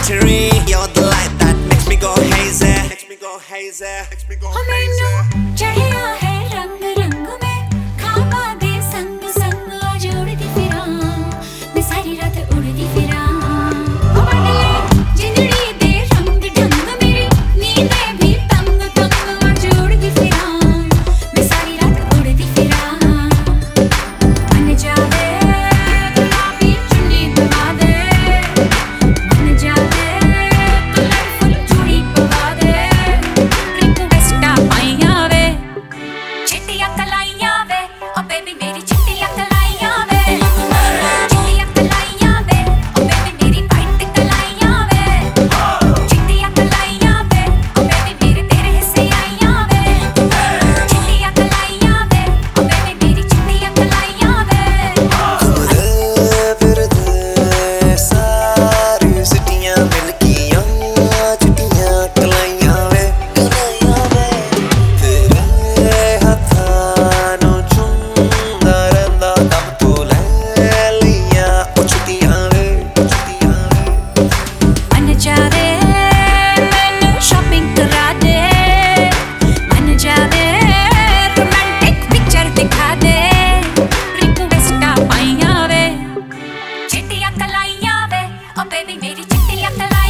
battery. You're the light that makes me go hazy. Makes me go hazy. Makes me go hazy. चढ़िया है रंग रंग में खाबा दे संग संग जोड़ती फिरा मैं सारी रात उड़ती फिरा जिंदड़ी दे रंग ढंग मेरी नींदें भी तंग तंग जोड़ती फिरा मैं सारी रात उड़ती फिरा मन जावे गुलाबी चुन्नी दबा दे मन जावे कलरफुल चूड़ी पवा दे रिक्वेस्टा पाइया वे चिट्टियां कलाइयां वे ओ बेबी मेरी चिट्टियां कलाइयां वे चिट्टियां कलाइयां वे ओ बेबी मेरी वाइट कलाइयां वे चिट्टियां कलाइयां वे ओ बेबी मेरे तेरे हिस्से आइयां वे चिट्टियां कलाइयां वे ओ बेबी मेरी चिट्टियां कलाइयां वे फिरदे सारी सिटियां मिलकियां चिट्टियां कलाइयां वे तेरे हत्थां नूं चुमदा रहिंदा दम तो ले लियां ओ चिट्टियां वे मन जावे मैनू शॉपिंग करा दे मन जावे रोमांटिक पिक्चर दिखा दे रिक्वेस्टा पाइया वे चिट्टियां कलाइयां वे ओ बेबी मेरी चिट्टियां कलाइयां